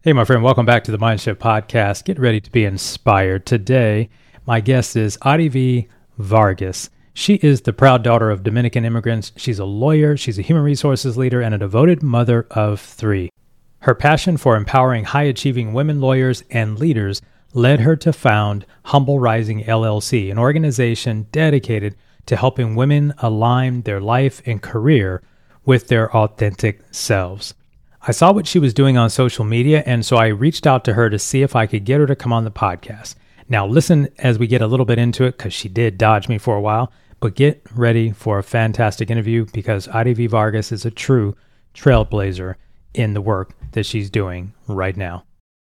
Hey, my friend, welcome back to the Mindshift Podcast. Get ready to be inspired. Today, my guest is Adivi Vargas. She is the proud daughter of Dominican immigrants. She's a lawyer, she's a human resources leader, and a devoted mother of three. Her passion for empowering high-achieving women lawyers and leaders led her to found Humble Rising LLC, an organization dedicated to helping women align their life and career with their authentic selves. I saw what she was doing on social media, and so I reached out to her to see if I could get her to come on the podcast. Now, listen as we get a little bit into it, because she did dodge me for a while, but get ready for a fantastic interview because Adivi Vargas is a true trailblazer in the work that she's doing right now.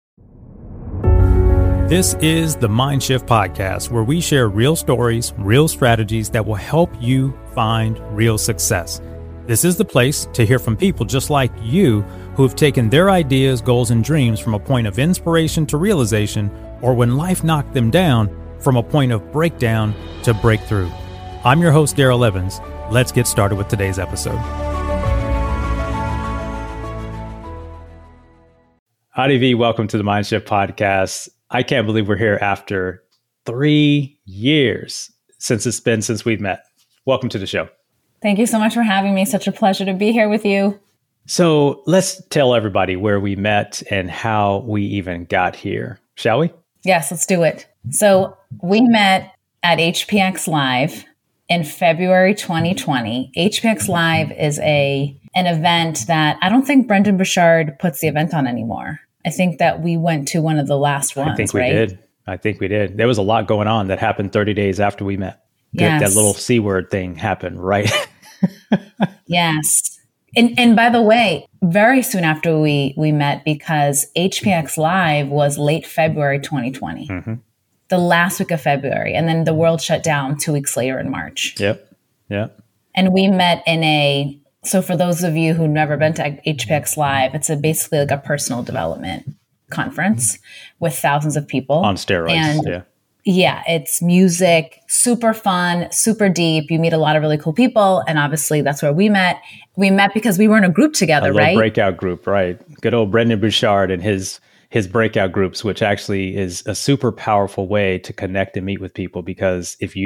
This is the Mindshift Podcast, where we share real stories, real strategies that will help you find real success. This is the place to hear from people just like you who have taken their ideas, goals, and dreams from a point of inspiration to realization, or when life knocked them down, from a point of breakdown to breakthrough. I'm your host, Daryl Evans. Let's get started with today's episode. Adivi, welcome to the Mindshift Podcast. I can't believe we're here after 3 years since we've met. Welcome to the show. Thank you so much for having me. Such a pleasure to be here with you. So let's tell everybody where we met and how we even got here, shall we? Yes, let's do it. So we met at HPX Live in February 2020. HPX Live is an event that I don't think Brendon Burchard puts the event on anymore. I think that we went to one of the last ones, I think we did. There was a lot going on that happened 30 days after we met. Yes. That little C word thing happened, right? Yes. And by the way, very soon after we met, because HPX Live was late February 2020, the last week of February. And then the world shut down 2 weeks later in March. Yep. And we met so for those of you who've never been to HPX Live, it's basically like a personal development conference with thousands of people. On steroids, and yeah, it's music, super fun, super deep. You meet a lot of really cool people. And obviously that's where we met. We met because we were in a group together, right? Breakout group, right? Good old Brendon Burchard and his breakout groups, which actually is a super powerful way to connect and meet with people. Because if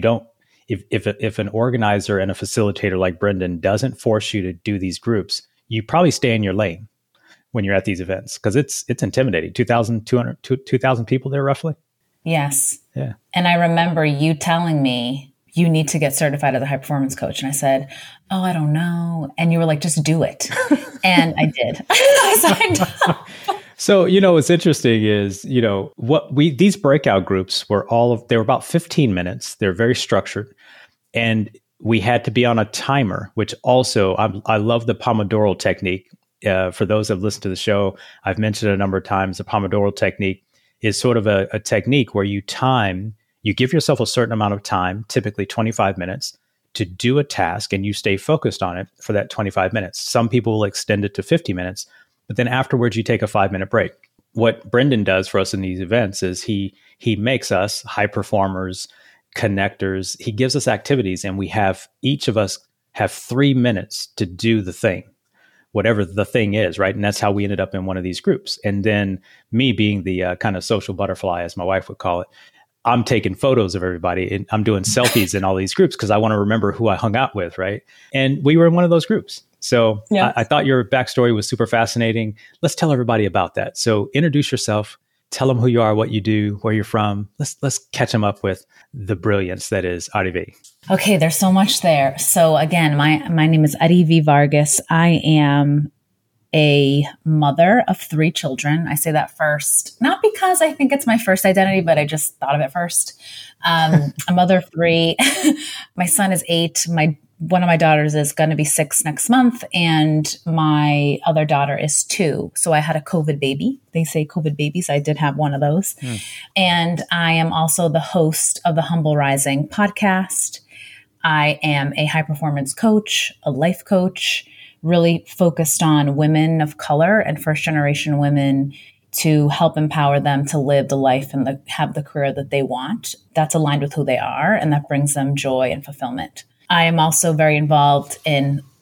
an organizer and a facilitator like Brendon doesn't force you to do these groups, you probably stay in your lane when you're at these events, because it's intimidating. 2,000 people there roughly. Yes. Yeah. And I remember you telling me you need to get certified as a high performance coach. And I said, oh, I don't know. And you were like, just do it. And I did. I signed up. So, what's interesting is, these breakout groups they were about 15 minutes. They're very structured. And we had to be on a timer, which also, I love the Pomodoro technique. For those that have listened to the show, I've mentioned it a number of times. The Pomodoro technique is sort of a technique where you give yourself a certain amount of time, typically 25 minutes, to do a task, and you stay focused on it for that 25 minutes. Some people will extend it to 50 minutes, but then afterwards you take a 5-minute break. What Brendon does for us in these events is he makes us high performers, connectors. He gives us activities, and each of us have 3 minutes to do the thing, whatever the thing is, right? And that's how we ended up in one of these groups. And then me being the kind of social butterfly, as my wife would call it, I'm taking photos of everybody and I'm doing selfies in all these groups because I want to remember who I hung out with, right? And we were in one of those groups. So yeah. I thought your backstory was super fascinating. Let's tell everybody about that. So introduce yourself, tell them who you are, what you do, where you're from. Let's catch them up with the brilliance that is Adivi. Okay, there's so much there. So again, my name is Adivi Vargas. I am a mother of 3 children. I say that first, not because I think it's my first identity, but I just thought of it first. A mother of 3. My son is 8. One of my daughters is going to be 6 next month, and my other daughter is 2. So I had a COVID baby. They say COVID babies. I did have one of those. And I am also the host of the Humble Rising podcast. I am a high performance coach, a life coach, really focused on women of color and first generation women to help empower them to live the life and have the career that they want. That's aligned with who they are, and that brings them joy and fulfillment. I am also very involved in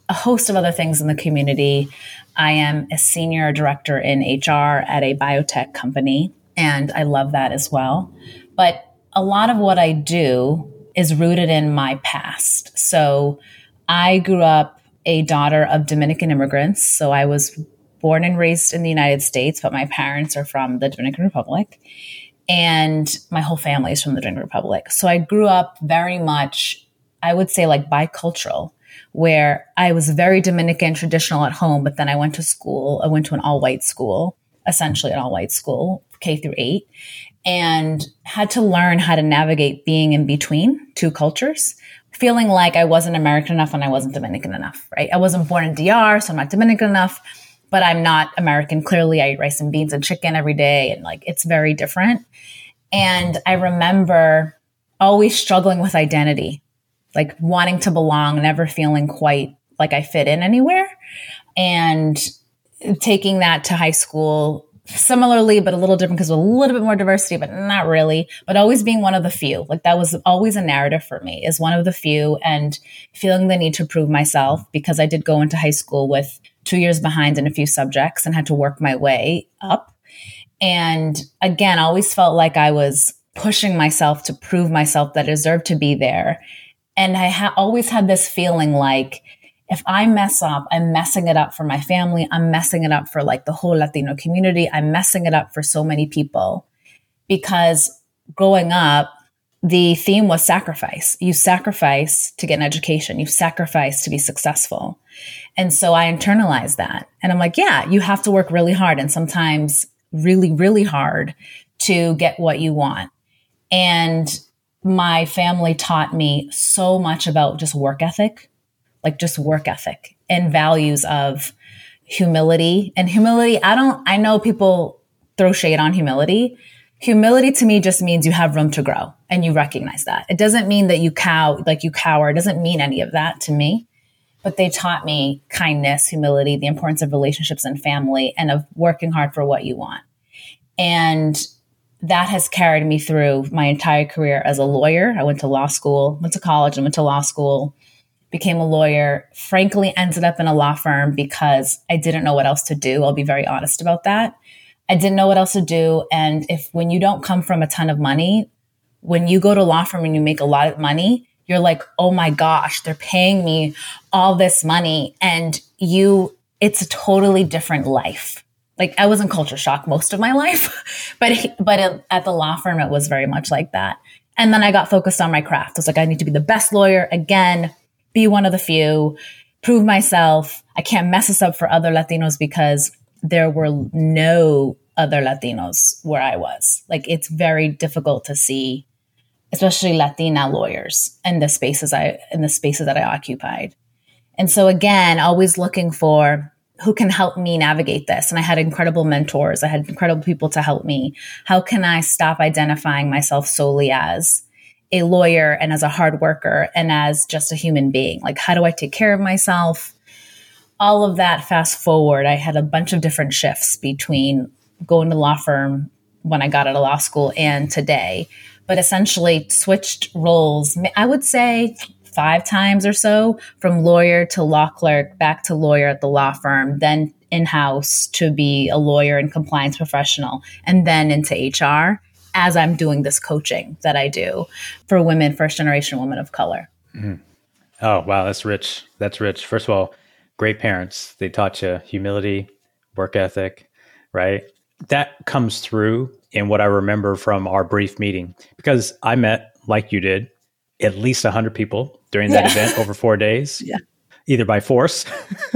a host of other things in the community. I am a senior director in HR at a biotech company, and I love that as well. But a lot of what I do is rooted in my past. So I grew up a daughter of Dominican immigrants. So I was born and raised in the United States, but my parents are from the Dominican Republic. And my whole family is from the Dominican Republic. So I grew up very much, I would say, like bicultural, where I was very Dominican traditional at home, but then I went to school. I went to an all-white school, essentially an all-white school, K through 8, and had to learn how to navigate being in between two cultures, feeling like I wasn't American enough and I wasn't Dominican enough, right? I wasn't born in DR, so I'm not Dominican enough, but I'm not American. Clearly, I eat rice and beans and chicken every day, and like it's very different. And I remember always struggling with identity, like wanting to belong, never feeling quite like I fit in anywhere. And taking that to high school similarly, but a little different because of a little bit more diversity, but not really, but always being one of the few. Like that was always a narrative for me, is one of the few, and feeling the need to prove myself, because I did go into high school with 2 years behind in a few subjects and had to work my way up. And again, I always felt like I was pushing myself to prove myself that I deserved to be there. And I always had this feeling like if I mess up, I'm messing it up for my family. I'm messing it up for like the whole Latino community. I'm messing it up for so many people, because growing up, the theme was sacrifice. You sacrifice to get an education. You sacrifice to be successful. And so I internalized that. And I'm like, yeah, you have to work really hard, and sometimes really, really hard to get what you want. And my family taught me so much about just work ethic, and values of humility. And humility, I know people throw shade on humility. Humility to me just means you have room to grow and you recognize that. It doesn't mean that you cower. It doesn't mean any of that to me. But they taught me kindness, humility, the importance of relationships and family, and of working hard for what you want. And that has carried me through my entire career as a lawyer. I went to law school, went to college and went to law school, became a lawyer, frankly, ended up in a law firm because I didn't know what else to do. I'll be very honest about that. I didn't know what else to do. And when you don't come from a ton of money, when you go to a law firm and you make a lot of money, you're like, oh my gosh, they're paying me all this money. And it's a totally different life. Like I was in culture shock most of my life, but at the law firm, it was very much like that. And then I got focused on my craft. I was like, I need to be the best lawyer again, be one of the few, prove myself. I can't mess this up for other Latinos because there were no other Latinos where I was. Like it's very difficult to see, especially Latina lawyers in the spaces that I occupied. And so again, always looking for who can help me navigate this. And I had incredible mentors. I had incredible people to help me. How can I stop identifying myself solely as a lawyer and as a hard worker and as just a human being? Like, how do I take care of myself? All of that, fast forward, I had a bunch of different shifts between going to law firm when I got out of law school and today, but essentially switched roles, I would say 5 times or so, from lawyer to law clerk, back to lawyer at the law firm, then in-house to be a lawyer and compliance professional, and then into HR as I'm doing this coaching that I do for women, first-generation women of color. Mm-hmm. Oh, wow. That's rich. That's rich. First of all, great parents. They taught you humility, work ethic, right? That comes through in what I remember from our brief meeting, because I met, like you did, at least 100 people during that event over 4 days, either by force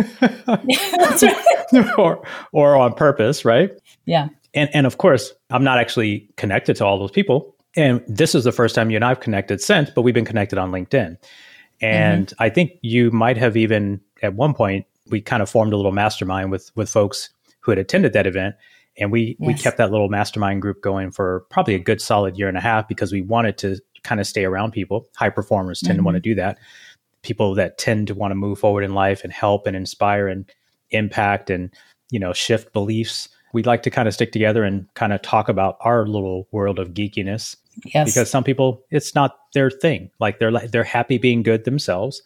That's right. or on purpose, right? Yeah. And of course, I'm not actually connected to all those people. And this is the first time you and I have connected since, but we've been connected on LinkedIn. And I think you might have even, at one point, we kind of formed a little mastermind with folks who had attended that event. And we kept that little mastermind group going for probably a good solid year and a half, because we wanted to kind of stay around people. High performers tend to want to do that. People that tend to want to move forward in life and help and inspire and impact and, shift beliefs. We'd like to kind of stick together and kind of talk about our little world of geekiness. Yes. Because some people, it's not their thing. Like they're happy being good themselves.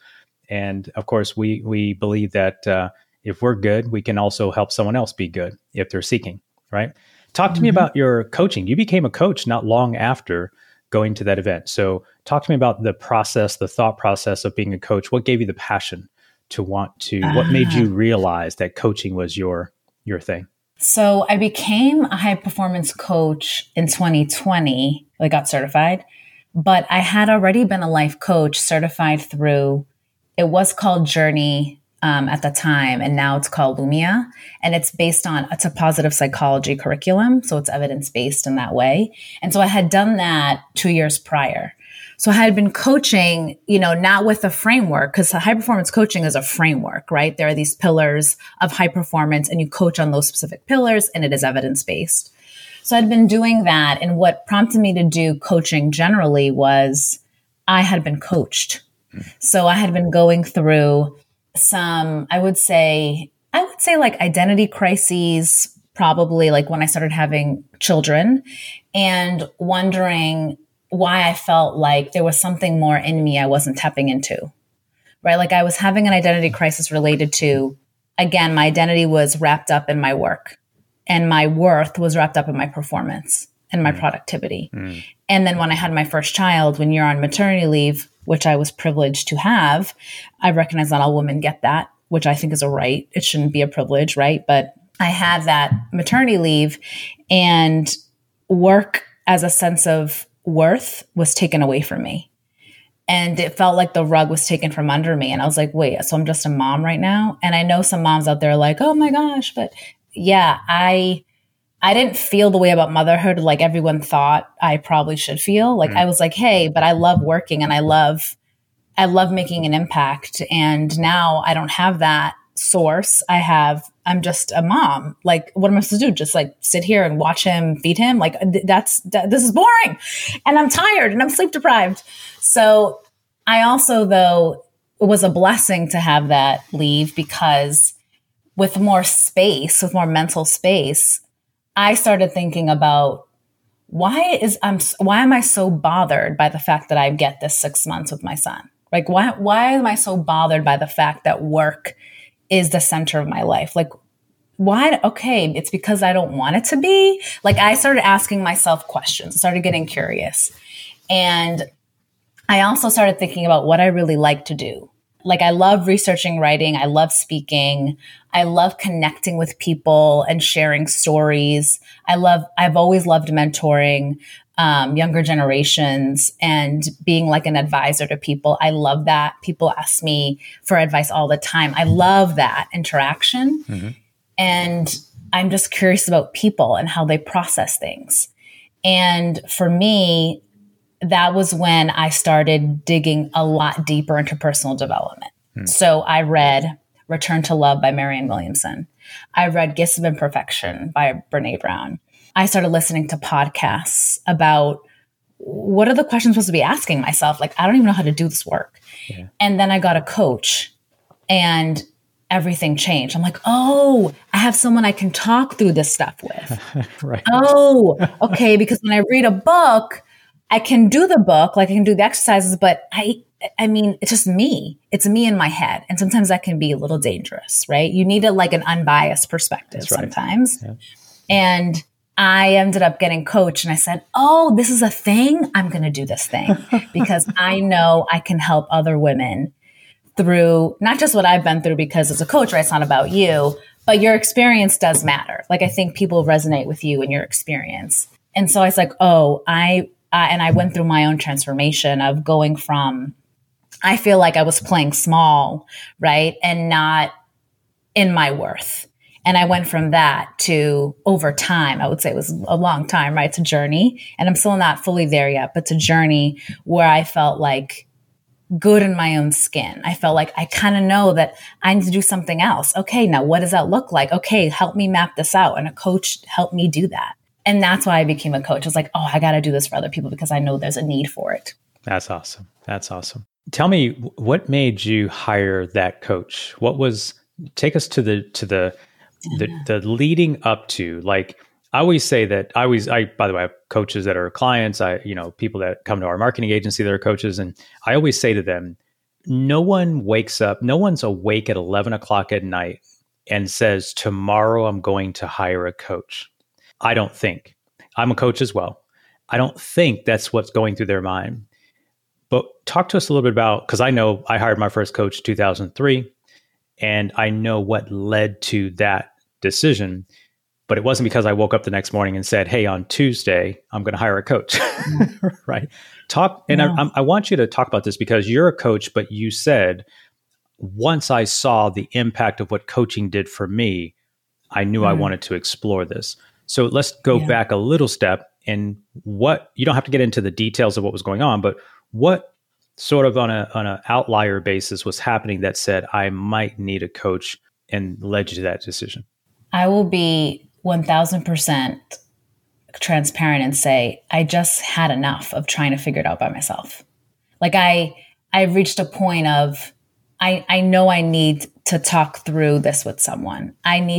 And of course, we believe that if we're good, we can also help someone else be good if they're seeking, right? Talk to me about your coaching. You became a coach not long after going to that event. So talk to me about the process, the thought process of being a coach. What gave you the passion to want to, what made you realize that coaching was your thing? So I became a high performance coach in 2020. I got certified, but I had already been a life coach certified through, it was called Journey at the time, and now it's called Lumia. And it's a positive psychology curriculum. So it's evidence-based in that way. And so I had done that 2 years prior. So I had been coaching, not with a framework, because high performance coaching is a framework, right? There are these pillars of high performance and you coach on those specific pillars and it is evidence-based. So I'd been doing that. And what prompted me to do coaching generally was I had been coached. So I had been going through some, I would say like identity crises, probably like when I started having children, and wondering why I felt like there was something more in me I wasn't tapping into, right? Like I was having an identity crisis related to, again, my identity was wrapped up in my work and my worth was wrapped up in my performance and my productivity. And then when I had my first child, when you're on maternity leave, which I was privileged to have, I recognize not all women get that, which I think is a right. It shouldn't be a privilege, right? But I had that maternity leave, and work as a sense of worth was taken away from me. And it felt like the rug was taken from under me. And I was like, wait, so I'm just a mom right now? And I know some moms out there are like, oh my gosh, but yeah, I didn't feel the way about motherhood like everyone thought I probably should feel. Like I was like, hey, but I love working and I love making an impact. And now I don't have that source. I'm just a mom. Like, what am I supposed to do? Just like sit here and watch him, feed him? Like this is boring, and I'm tired and I'm sleep deprived. So I also, though, it was a blessing to have that leave, because with more mental space, I started thinking about why am I so bothered by the fact that I get this 6 months with my son? Like, why am I so bothered by the fact that work is the center of my life? Like, why? Okay, it's because I don't want it to be. Like, I started asking myself questions, I started getting curious. And I also started thinking about what I really like to do. Like, I love researching, writing. I love speaking. I love connecting with people and sharing stories. I've always loved mentoring younger generations and being like an advisor to people. I love that. People ask me for advice all the time. I love that interaction. Mm-hmm. And I'm just curious about people and how they process things. And for me, that was when I started digging a lot deeper into personal development. So I read Return to Love by Marianne Williamson. I read Gifts of Imperfection by Brene Brown. I started listening to podcasts about what are the questions I'm supposed to be asking myself? Like, I don't even know how to do this work. Yeah. And then I got a coach and everything changed. I'm like, oh, I have someone I can talk through this stuff with. Right. Oh, okay. Because when I read a book, I can do the book, like I can do the exercises, but I mean, it's just me. It's me in my head. And sometimes that can be a little dangerous, right? You need an unbiased perspective sometimes. Yeah. And I ended up getting coached and I said, oh, this is a thing. I'm going to do this thing because I know I can help other women through not just what I've been through, because as a coach, right, it's not about you, but your experience does matter. Like, I think people resonate with you and your experience. And so I was like, oh, and I went through my own transformation of going from, I feel like I was playing small, right? And not in my worth. And I went from that to, over time, I would say it was a long time, right? It's a journey. And I'm still not fully there yet, but it's a journey where I felt like good in my own skin. I felt like I kind of know that I need to do something else. Okay, now what does that look like? Okay, help me map this out. And a coach helped me do that. And that's why I became a coach. I was like, oh, I got to do this for other people because I know there's a need for it. That's awesome. That's awesome. Tell me, what made you hire that coach? Take us to the leading up to, like, I always say that by the way, I have coaches that are clients, people that come to our marketing agency that are coaches. And I always say to them, no one wakes up, no one's awake at 11 o'clock at night and says, tomorrow I'm going to hire a coach. I don't think. I'm a coach as well. I don't think that's what's going through their mind. But talk to us a little bit about, because I know I hired my first coach in 2003, and I know what led to that decision. But it wasn't because I woke up the next morning and said, hey, on Tuesday, I'm going to hire a coach, right? I want you to talk about this because you're a coach, but you said, once I saw the impact of what coaching did for me, I knew I wanted to explore this. So let's go back a little step, and you don't have to get into the details of what was going on, but what sort of on an outlier basis was happening that said, I might need a coach and led you to that decision? I will be 1000% transparent and say, I just had enough of trying to figure it out by myself. Like I reached a point of, I know I need to talk through this with someone.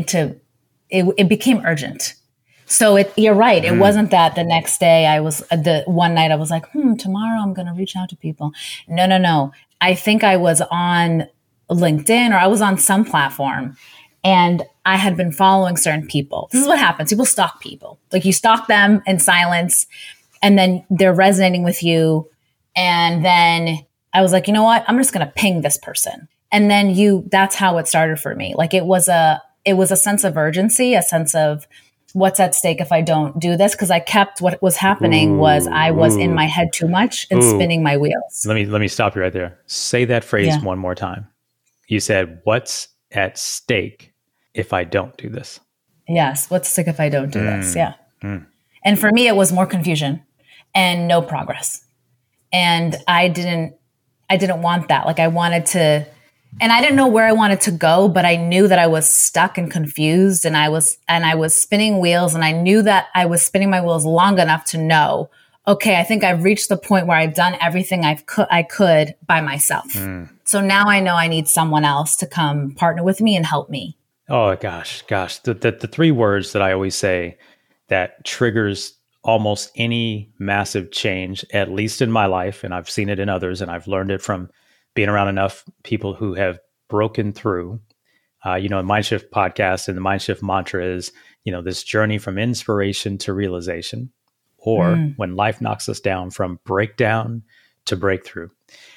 It became urgent. So you're right. It wasn't that the next day the one night I was like, tomorrow I'm going to reach out to people. No. I think I was on LinkedIn or I was on some platform and I had been following certain people. This is what happens. People stalk people. Like you stalk them in silence and then they're resonating with you. And then I was like, you know what? I'm just going to ping this person. And then that's how it started for me. Like it was a sense of urgency, a sense of what's at stake if I don't do this? Because what was happening was I was in my head too much and spinning my wheels. Let me stop you right there. Say that phrase one more time. You said, what's at stake if I don't do this? Yes. What's at stake if I don't do this? Yeah. And for me, it was more confusion and no progress. And I didn't want that. Like I wanted to, and I didn't know where I wanted to go, but I knew that I was stuck and confused and I was spinning wheels, and I knew that I was spinning my wheels long enough to know, okay, I think I've reached the point where I've done everything I could by myself. So now I know I need someone else to come partner with me and help me. Oh gosh. The three words that I always say that triggers almost any massive change, at least in my life, and I've seen it in others, and I've learned it from being around enough people who have broken through, the Mindshift podcast and the Mindshift mantra is, this journey from inspiration to realization, or when life knocks us down, from breakdown to breakthrough.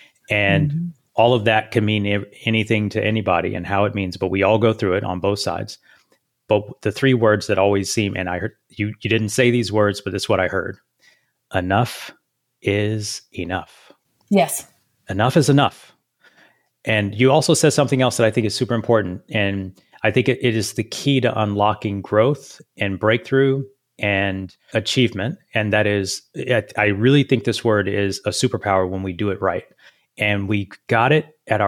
And all of that can mean anything to anybody and how it means, but we all go through it on both sides. But the three words that always seem, and I heard you didn't say these words, but this is what I heard. Enough is enough. Yes. Enough is enough. And you also said something else that I think is super important. And I think it is the key to unlocking growth and breakthrough and achievement. And that is, I really think this word is a superpower when we do it right. And we got it at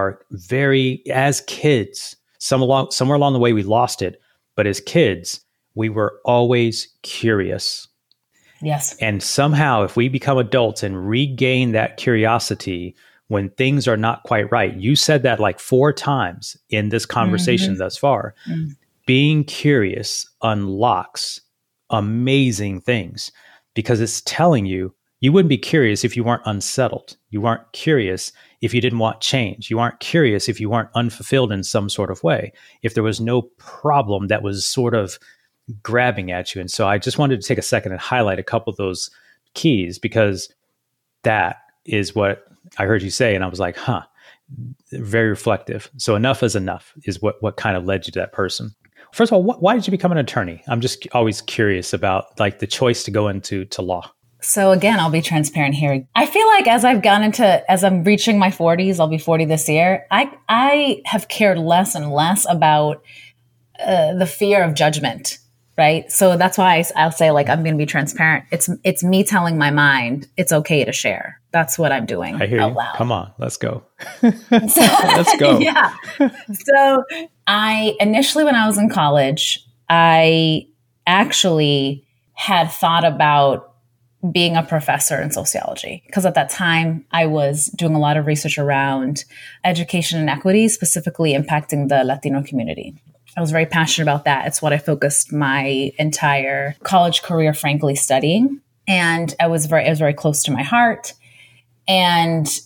as kids, somewhere along the way, we lost it. But as kids, we were always curious. Yes. And somehow, if we become adults and regain that curiosity when things are not quite right, you said that like 4 times in this conversation thus far, being curious unlocks amazing things because it's telling you wouldn't be curious if you weren't unsettled. You weren't curious if you didn't want change. You aren't curious if you weren't unfulfilled in some sort of way, if there was no problem that was sort of grabbing at you. And so I just wanted to take a second and highlight a couple of those keys, because that is what I heard you say. And I was like, very reflective. So enough is enough is what kind of led you to that person. First of all, why did you become an attorney? I'm just always curious about like the choice to go into law. So again, I'll be transparent here. I feel like as I'm reaching my 40s, I'll be 40 this year, I have cared less and less about the fear of judgment, right? So that's why I'll say like, I'm going to be transparent. It's me telling my mind it's okay to share. That's what I'm doing. I hear out you. loud. Come on, let's go. Let's go. Yeah. So initially when I was in college, I actually had thought about being a professor in sociology, because at that time I was doing a lot of research around education inequity, specifically impacting the Latino community. I was very passionate about that. It's what I focused my entire college career, frankly, studying. And it was very close to my heart. And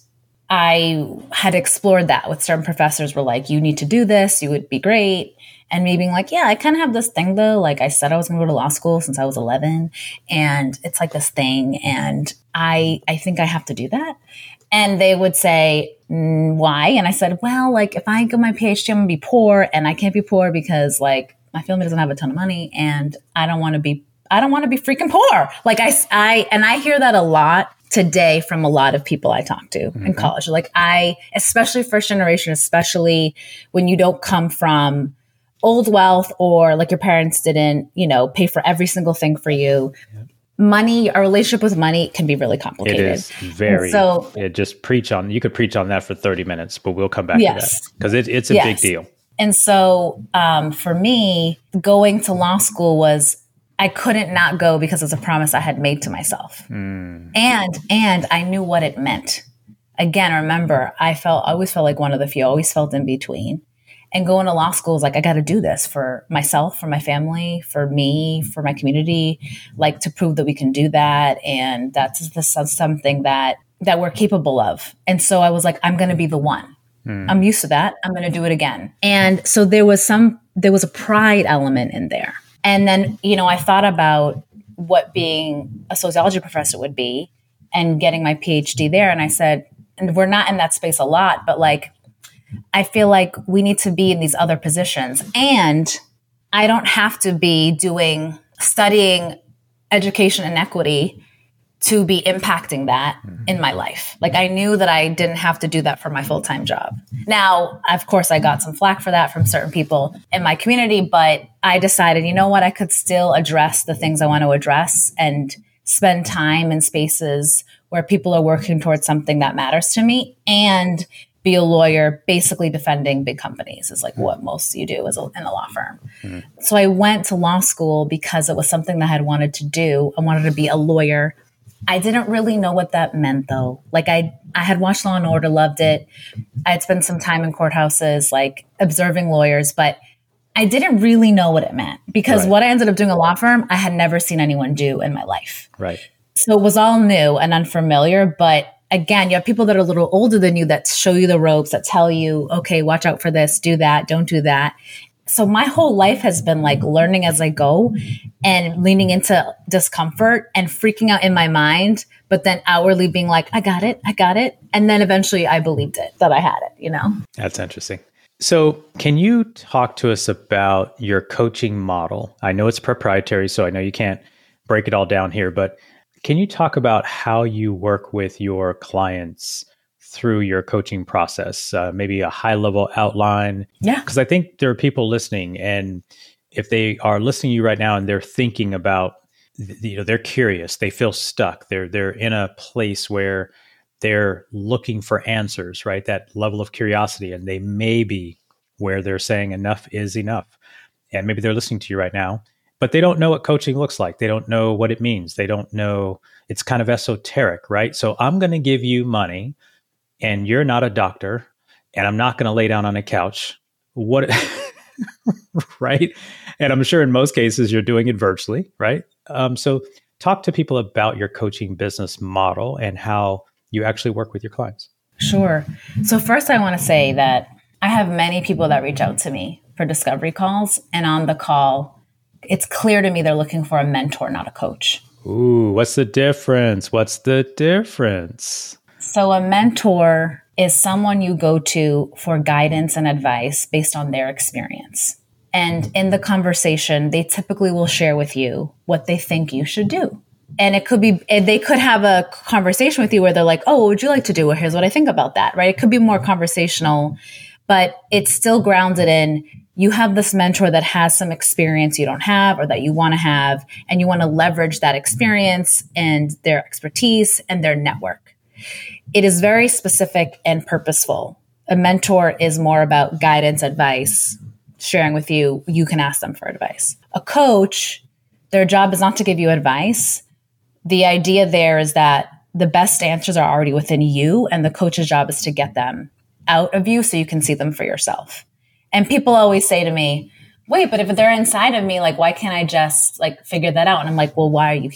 I had explored that with certain professors were like, you need to do this, you would be great. And me being like, yeah, I kind of have this thing though. Like I said, I was going to go to law school since I was 11 and it's like this thing. And I think I have to do that. And they would say, why? And I said, well, like if I get my PhD, I'm going to be poor and I can't be poor because like my family doesn't have a ton of money and I don't want to be freaking poor. Like I hear that a lot today from a lot of people I talk to in college. Like especially first generation, especially when you don't come from old wealth or like your parents didn't, pay for every single thing for you. Yeah. Money, our relationship with money can be really complicated. It is very, you could preach on that for 30 minutes, but we'll come back to that because it's a big deal. And so for me, going to law school I couldn't not go because it was a promise I had made to myself. And I knew what it meant. Again, remember, I always felt like one of the few, always felt in between. And going to law school is like, I got to do this for myself, for my family, for me, for my community, like to prove that we can do that. And that's something that we're capable of. And so I was like, I'm going to be the one. I'm used to that. I'm going to do it again. And so there was a pride element in there. And then, I thought about what being a sociology professor would be and getting my PhD there. And I said, and we're not in that space a lot, but like, I feel like we need to be in these other positions. And I don't have to be studying education inequity to be impacting that in my life. Like I knew that I didn't have to do that for my full-time job. Now, of course, I got some flack for that from certain people in my community, but I decided, you know what, I could still address the things I want to address and spend time in spaces where people are working towards something that matters to me and be a lawyer basically defending big companies is like what most you do in a law firm. So I went to law school because it was something that I had wanted to do. I wanted to be a lawyer. I didn't really know what that meant though. Like I had watched Law and Order, loved it. I had spent some time in courthouses, like observing lawyers, but I didn't really know what it meant because what I ended up doing at a law firm, I had never seen anyone do in my life. Right. So it was all new and unfamiliar, but again, you have people that are a little older than you that show you the ropes, that tell you, okay, watch out for this, do that, don't do that. So my whole life has been like learning as I go and leaning into discomfort and freaking out in my mind, but then outwardly being like, I got it. And then eventually I believed it, that I had it, That's interesting. So can you talk to us about your coaching model? I know it's proprietary, so I know you can't break it all down here, but can you talk about how you work with your clients through your coaching process? Maybe a high-level outline. Yeah. Because I think there are people listening, and if they are listening to you right now and they're thinking about, they're curious, they feel stuck, they're in a place where they're looking for answers, right? That level of curiosity, and they may be where they're saying enough is enough. And maybe they're listening to you right now, but they don't know what coaching looks like. They don't know what it means. They don't know. It's kind of esoteric, right? So I'm going to give you money and you're not a doctor and I'm not going to lay down on a couch. What, right? And I'm sure in most cases you're doing it virtually, right? So talk to people about your coaching business model and how you actually work with your clients. Sure. So first I want to say that I have many people that reach out to me for discovery calls, and on the call, it's clear to me they're looking for a mentor, not a coach. Ooh, what's the difference? So a mentor is someone you go to for guidance and advice based on their experience. And in the conversation, they typically will share with you what they think you should do. And they could have a conversation with you where they're like, oh, what would you like to do? Well, here's what I think about that, right? It could be more conversational, but it's still grounded in you have this mentor that has some experience you don't have or that you want to have, and you want to leverage that experience and their expertise and their network. It is very specific and purposeful. A mentor is more about guidance, advice, sharing with you. You can ask them for advice. A coach, their job is not to give you advice. The idea there is that the best answers are already within you, and the coach's job is to get them out of you so you can see them for yourself. And people always say to me, wait, but if they're inside of me, like, why can't I just like figure that out? And I'm like, well, why are you here?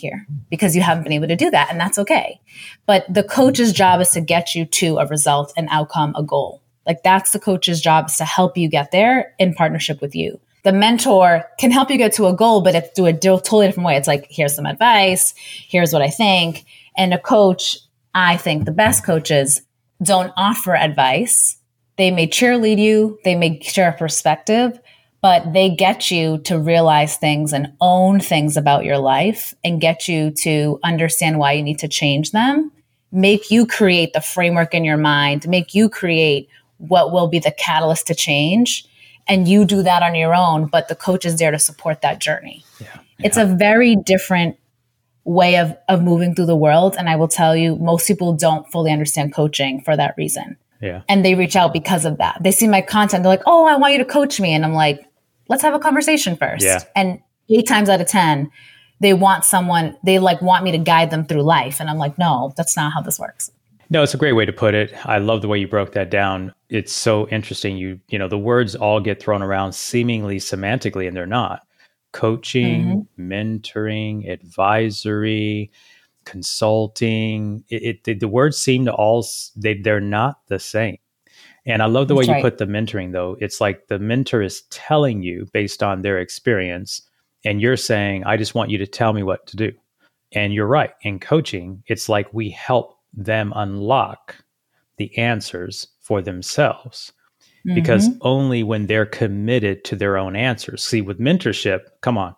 because you haven't been able to do that. And that's okay. But the coach's job is to get you to a result, an outcome, a goal. Like that's the coach's job, is to help you get there in partnership with you. The mentor can help you get to a goal, but it's do a totally different way. It's like, here's some advice. Here's what I think. And a coach, I think the best coaches don't offer advice. They may cheerlead you. They may share a perspective, but they get you to realize things and own things about your life and get you to understand why you need to change them, make you create the framework in your mind, make you create what will be the catalyst to change. And you do that on your own, but the coach is there to support that journey. Yeah. It's a very different way of moving through the world. And I will tell you, most people don't fully understand coaching for that reason. Yeah. And they reach out because of that. They see my content. They're like, oh, I want you to coach me. And I'm like, let's have a conversation first. Yeah. And 8 times out of 10, they want me to guide them through life. And I'm like, no, that's not how this works. No, it's a great way to put it. I love the way you broke that down. It's so interesting. You know, the words all get thrown around seemingly semantically, and they're not. Coaching, mentoring, advisory, consulting. The words seem to all, they're not the same. And I love the way you put the mentoring, though. It's like the mentor is telling you based on their experience, and you're saying, I just want you to tell me what to do. And you're right. In coaching, it's like we help them unlock the answers for themselves, because only when they're committed to their own answers. See, with mentorship, come on.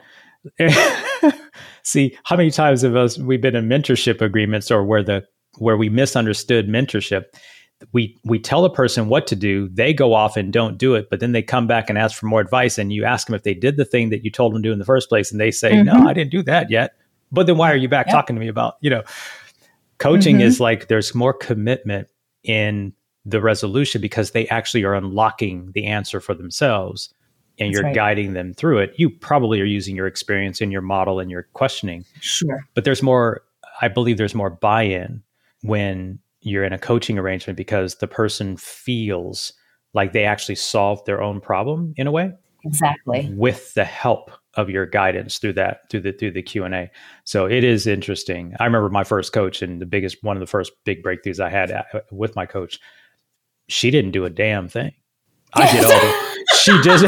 See, how many times we've been in mentorship agreements or where we misunderstood mentorship. We tell a person what to do, they go off and don't do it, but then they come back and ask for more advice, and you ask them if they did the thing that you told them to do in the first place, and they say, no, I didn't do that yet. But then why are you back talking to me about, coaching is like there's more commitment in the resolution because they actually are unlocking the answer for themselves, and you're guiding them through it. You probably are using your experience and your model and your questioning. Sure. But I believe there's more buy-in when you're in a coaching arrangement, because the person feels like they actually solved their own problem in a way. Exactly. With the help of your guidance through the Q&A. So it is interesting. I remember my first coach, and one of the first big breakthroughs I had with my coach, she didn't do a damn thing. I did all she just,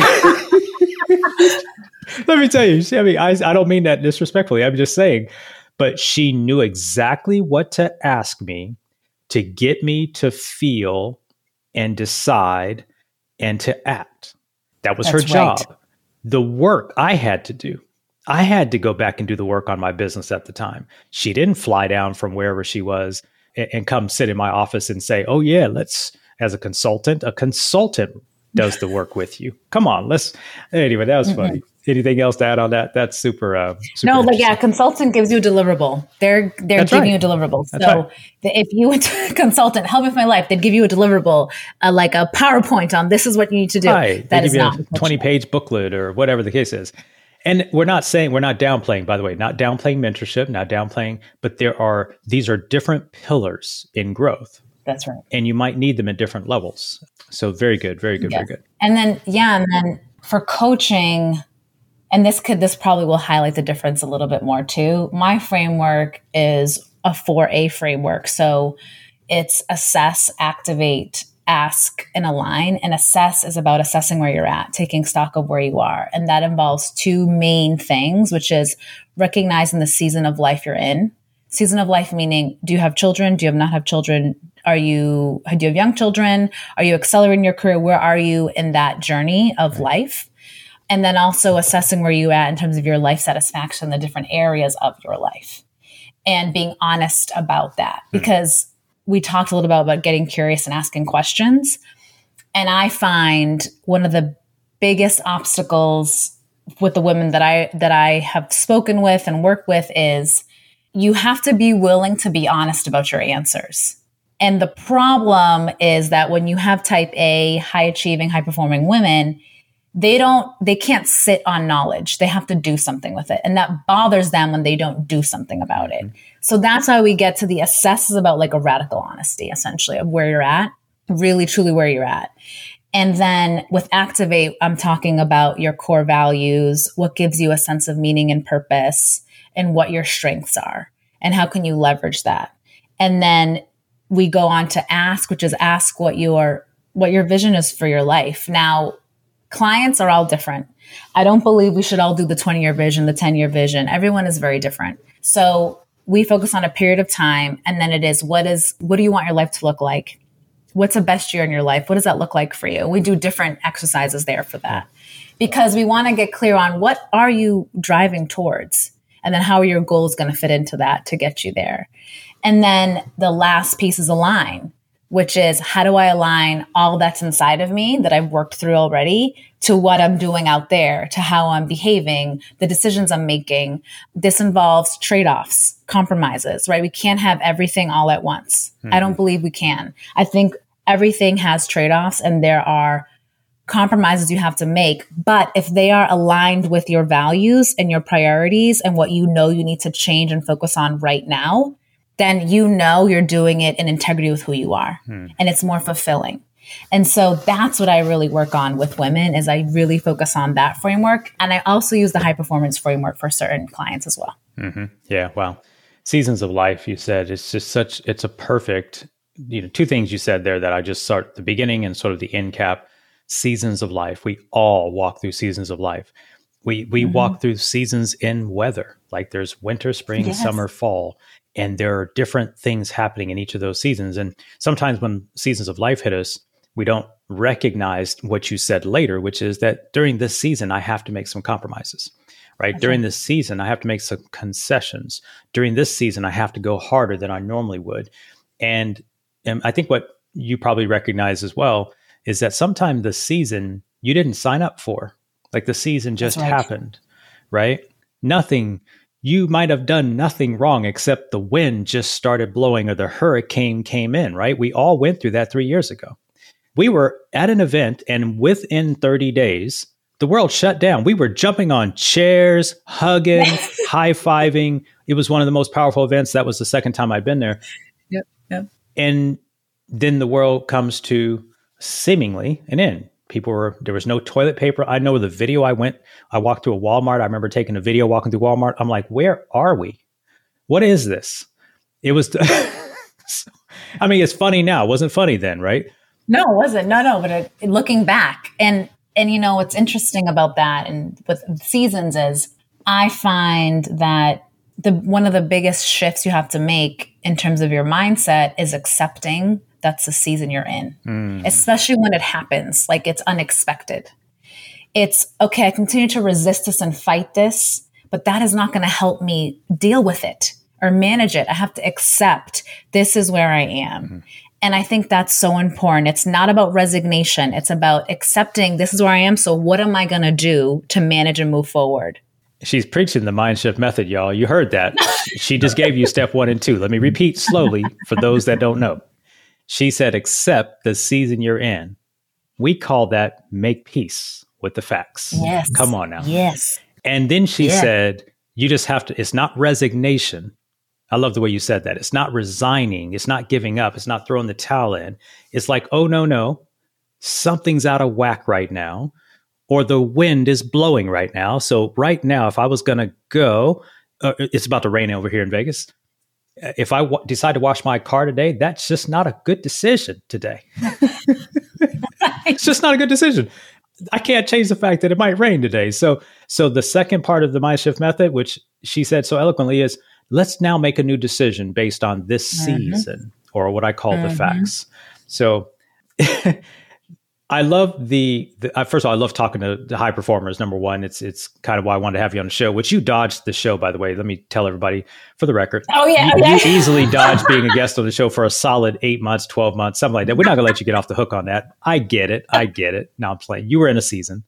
let me tell you, I don't mean that disrespectfully. I'm just saying, but she knew exactly what to ask me to get me to feel and decide and to act. That was her job. Right. The work I had to do, I had to go back and do the work on my business at the time. She didn't fly down from wherever she was and come sit in my office and say, oh yeah, as a consultant does the work with you. Come on, anyway, that was funny. Anything else to add on that? That's super no, but yeah, consultant gives you a deliverable. They're giving you a deliverable. So if you went to a consultant, help me with my life, they'd give you a deliverable, like a PowerPoint on this is what you need to do. Right. That is not a 20-page booklet or whatever the case is. And we're not downplaying, by the way, not downplaying mentorship, not downplaying, but these are different pillars in growth. That's right. And you might need them at different levels. So very good, very good, very good. And then for coaching, and this probably will highlight the difference a little bit more too. My framework is a 4A framework. So it's assess, activate, ask, and align. And assess is about assessing where you're at, taking stock of where you are. And that involves 2 main things, which is recognizing the season of life you're in. Season of life meaning, do you have children? Do you not have children? Do you have young children? Are you accelerating your career? Where are you in that journey of life? And then also assessing where you at in terms of your life satisfaction, the different areas of your life, and being honest about that. Because we talked a little bit about getting curious and asking questions. And I find one of the biggest obstacles with the women that I have spoken with and worked with is you have to be willing to be honest about your answers. And the problem is that when you have type A, high achieving, high performing women, they can't sit on knowledge. They have to do something with it. And that bothers them when they don't do something about it. So that's why we get to the assess is about like a radical honesty, essentially, of where you're at, really, truly where you're at. And then with activate, I'm talking about your core values, what gives you a sense of meaning and purpose, and what your strengths are and how can you leverage that. And then we go on to ask, which is ask what your vision is for your life. Now, clients are all different. I don't believe we should all do the 20-year vision, the 10-year vision. Everyone is very different. So we focus on a period of time, and then it is, what do you want your life to look like? What's the best year in your life? What does that look like for you? We do different exercises there for that because we want to get clear on what are you driving towards, and then how are your goals going to fit into that to get you there. And then the last piece is align, which is how do I align all that's inside of me that I've worked through already to what I'm doing out there, to how I'm behaving, the decisions I'm making. This involves trade-offs, compromises, right? We can't have everything all at once. I don't believe we can. I think everything has trade-offs and there are compromises you have to make. But if they are aligned with your values and your priorities and what you know you need to change and focus on right now, then you know you're doing it in integrity with who you are. And it's more fulfilling. And so that's what I really work on with women is I really focus on that framework. And I also use the high performance framework for certain clients as well. Yeah. Wow. Seasons of life, you said, it's a perfect, two things you said there that I just start the beginning and sort of the end cap. Seasons of life. We all walk through seasons of life. We walk through seasons in weather, like there's winter, spring, summer, fall. And there are different things happening in each of those seasons. And sometimes when seasons of life hit us, we don't recognize what you said later, which is that during this season, I have to make some compromises, right? During this season, I have to make some concessions. During this season, I have to go harder than I normally would. And I think what you probably recognize as well is that sometimes the season you didn't sign up for, like the season just happened, right? You might have done nothing wrong except the wind just started blowing or the hurricane came in, right? We all went through that 3 years ago. We were at an event and within 30 days, the world shut down. We were jumping on chairs, hugging, high-fiving. It was one of the most powerful events. That was the second time I'd been there. Yep. And then the world comes to seemingly an end. There was no toilet paper. I know the video I walked through a Walmart. I remember taking a video walking through Walmart. I'm like, where are we? What is this? It was, I mean, it's funny now. It wasn't funny then, right? No, it wasn't. No. But looking back and what's interesting about that and with seasons is I find that one of the biggest shifts you have to make in terms of your mindset is accepting that's the season you're in, especially when it happens, like it's unexpected. It's okay. I continue to resist this and fight this, but that is not going to help me deal with it or manage it. I have to accept this is where I am. And I think that's so important. It's not about resignation. It's about accepting this is where I am. So what am I going to do to manage and move forward? She's preaching the mind shift method, y'all. You heard that. She just gave you step 1 and 2. Let me repeat slowly for those that don't know. She said, accept the season you're in. We call that make peace with the facts. Yes. Come on now. Yes. And then she said, you just have to, it's not resignation. I love the way you said that. It's not resigning. It's not giving up. It's not throwing the towel in. It's like, oh, no. Something's out of whack right now. Or the wind is blowing right now. So right now, if I was going to go, it's about to rain over here in Vegas. If I decide to wash my car today, that's just not a good decision today. It's just not a good decision. I can't change the fact that it might rain today. So the second part of the Mind Shift method, which she said so eloquently, is let's now make a new decision based on this season, or what I call the facts. So I love first of all, I love talking to the high performers. Number one, it's kind of why I wanted to have you on the show, which you dodged the show, by the way. Let me tell everybody for the record. Oh, yeah. You easily dodged being a guest on the show for a solid 8 months, 12 months, something like that. We're not going to let you get off the hook on that. I get it. Now I'm playing. You were in a season.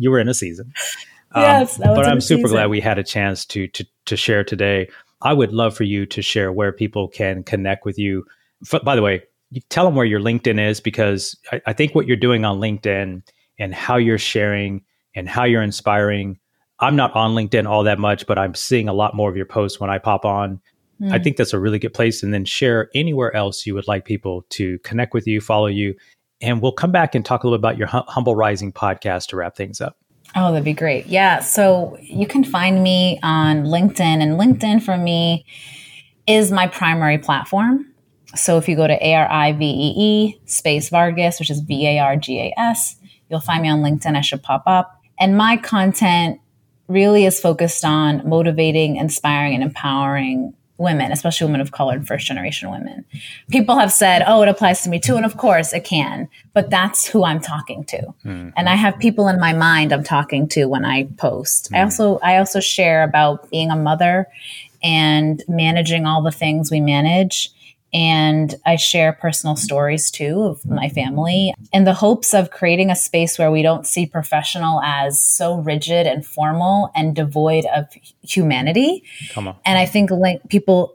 Yes, but I'm super glad we had a chance to share today. I would love for you to share where people can connect with you. By the way, you tell them where your LinkedIn is, because I think what you're doing on LinkedIn and how you're sharing and how you're inspiring. I'm not on LinkedIn all that much, but I'm seeing a lot more of your posts when I pop on. I think that's a really good place. And then share anywhere else you would like people to connect with you, follow you. And we'll come back and talk a little about your Humble Rising podcast to wrap things up. Oh, that'd be great. Yeah. So you can find me on LinkedIn, and LinkedIn for me is my primary platform. So if you go to ARIVEE space Vargas, which is VARGAS, you'll find me on LinkedIn. I should pop up. And my content really is focused on motivating, inspiring, and empowering women, especially women of color and first generation women. People have said, oh, it applies to me too. And of course it can, but that's who I'm talking to. Mm-hmm. And I have people in my mind I'm talking to when I post. Mm-hmm. I also share about being a mother and managing all the things we manage. And I share personal stories too of my family in the hopes of creating a space where we don't see professional as so rigid and formal and devoid of humanity. Come on. And I think like people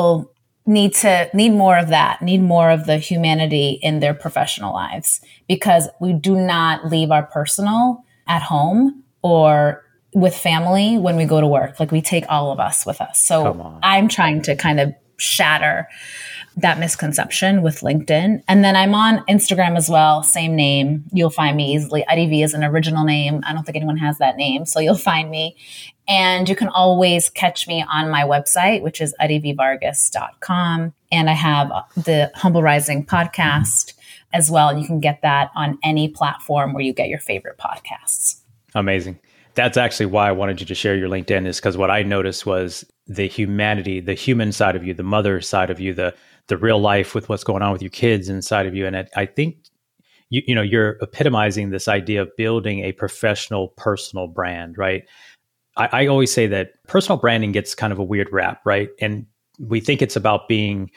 need more of that, need more of the humanity in their professional lives, because we do not leave our personal at home or with family when we go to work. Like we take all of us with us. So I'm trying to kind of shatter that misconception with LinkedIn. And then I'm on Instagram as well. Same name. You'll find me easily. Arivi is an original name. I don't think anyone has that name. So you'll find me. And you can always catch me on my website, which is arivivargas.com. And I have the Humble Rising podcast as well. And you can get that on any platform where you get your favorite podcasts. Amazing. That's actually why I wanted you to share your LinkedIn, is because what I noticed was the humanity, the human side of you, the mother side of you, the real life with what's going on with your kids inside of you. And I think, you're epitomizing this idea of building a professional, personal brand, right? I always say that personal branding gets kind of a weird rap, right? And we think it's about being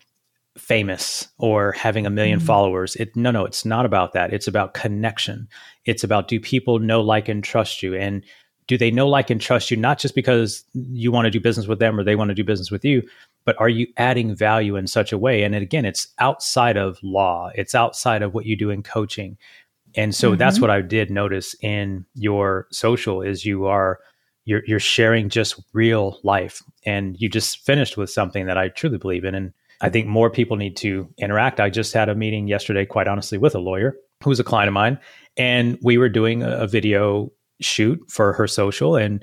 famous or having 1 million followers. No, it's not about that. It's about connection. It's about, do people know, like, and trust you? And do they know, like, and trust you, not just because you want to do business with them or they want to do business with you, but are you adding value in such a way? And again, it's outside of law. It's outside of what you do in coaching. And so that's what I did notice in your social is you're sharing just real life. And you just finished with something that I truly believe in. And I think more people need to interact. I just had a meeting yesterday, quite honestly, with a lawyer who was a client of mine. And we were doing a video shoot for her social. And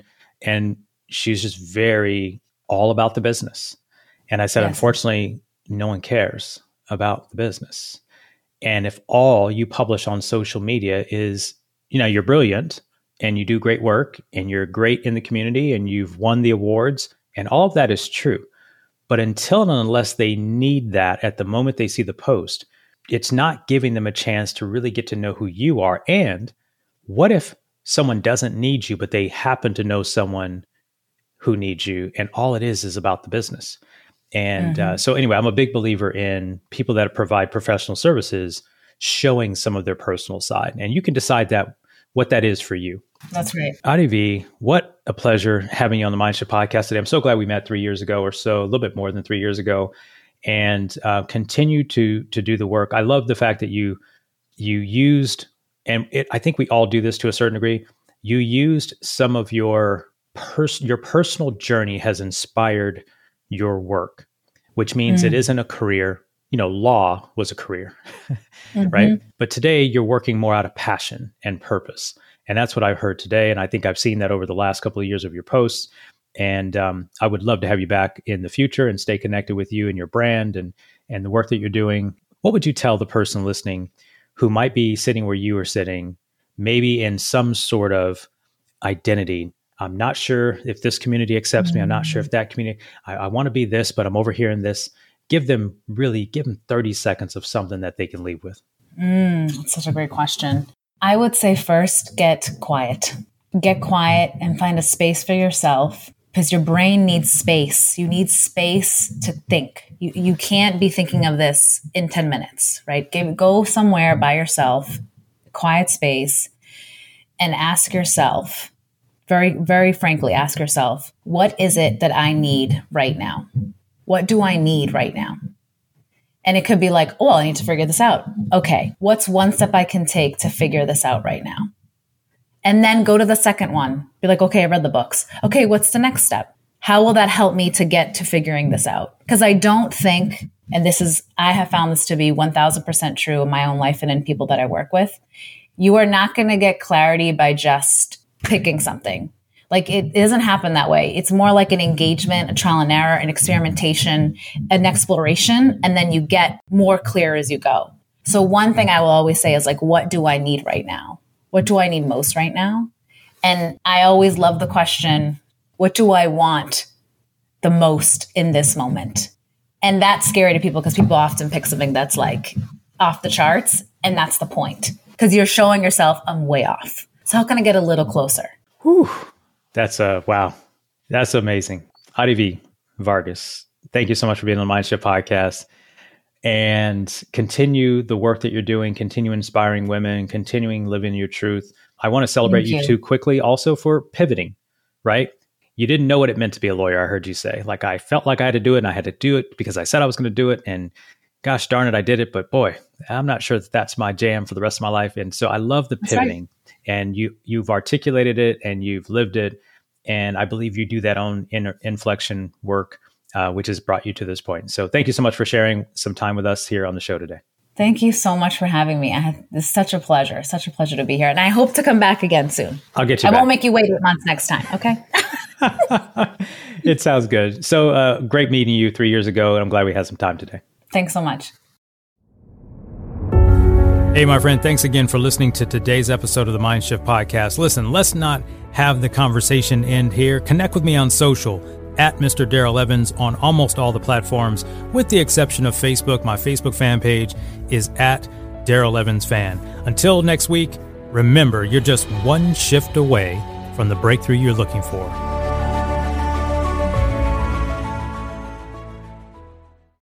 she's just very all about the business. And I said, yes. Unfortunately, no one cares about the business. And if all you publish on social media is, you're brilliant and you do great work and you're great in the community and you've won the awards, and all of that is true. But until and unless they need that at the moment they see the post, it's not giving them a chance to really get to know who you are. And what if someone doesn't need you, but they happen to know someone who needs you, and all it is about the business? And so anyway, I'm a big believer in people that provide professional services showing some of their personal side. And you can decide what that is for you. That's right. Arivi, what a pleasure having you on the Mindshift podcast today. I'm so glad we met 3 years ago or so, a little bit more than 3 years ago, and continue to do the work. I love the fact that you used, and I think we all do this to a certain degree, you used some of your personal journey has inspired your work, which means it isn't a career. Law was a career, right? But today you're working more out of passion and purpose. And that's what I've heard today. And I think I've seen that over the last couple of years of your posts. And I would love to have you back in the future and stay connected with you and your brand and the work that you're doing. What would you tell the person listening who might be sitting where you are sitting, maybe in some sort of identity? I'm not sure if this community accepts me. I'm not sure if that community, I want to be this, but I'm over here in this. Give them 30 seconds of something that they can leave with. That's such a great question. I would say first, get quiet. Get quiet and find a space for yourself, because your brain needs space. You need space to think. You can't be thinking of this in 10 minutes, right? Go somewhere by yourself, quiet space, and ask yourself, very, very frankly, ask yourself, what is it that I need right now? What do I need right now? And it could be like, oh, I need to figure this out. Okay, what's one step I can take to figure this out right now? And then go to the second one. Be like, okay, I read the books. Okay, what's the next step? How will that help me to get to figuring this out? Because I don't think, and I have found this to be 1000% true in my own life and in people that I work with, you are not going to get clarity by just picking something. Like it doesn't happen that way. It's more like an engagement, a trial and error, an experimentation, an exploration, and then you get more clear as you go. So one thing I will always say is like, what do I need right now? What do I need most right now? And I always love the question, what do I want the most in this moment? And that's scary to people because people often pick something that's like off the charts. And that's the point, because you're showing yourself I'm way off. So how can I get a little closer? Whew. That's wow. That's amazing. Arivi Vargas, thank you so much for being on the Mindshift podcast, and continue the work that you're doing, continue inspiring women, continuing living your truth. I want to celebrate you too quickly also for pivoting, right? You didn't know what it meant to be a lawyer. I heard you say, like, I felt like I had to do it and I had to do it because I said I was going to do it. And gosh darn it, I did it. But boy, I'm not sure that that's my jam for the rest of my life. And so I love the pivoting. And you've articulated it and you've lived it. And I believe you do that own inflection work, which has brought you to this point. So thank you so much for sharing some time with us here on the show today. Thank you so much for having me. It's such a pleasure to be here. And I hope to come back again soon. I'll get you back. I won't make you wait 8 months next time. Okay. It sounds good. So great meeting you 3 years ago. And I'm glad we had some time today. Thanks so much. Hey, my friend, thanks again for listening to today's episode of the Mindshift podcast. Listen, let's not have the conversation end here. Connect with me on social at Mr. Darrell Evans on almost all the platforms, with the exception of Facebook. My Facebook fan page is at Darrell Evans Fan. Until next week, remember, you're just one shift away from the breakthrough you're looking for.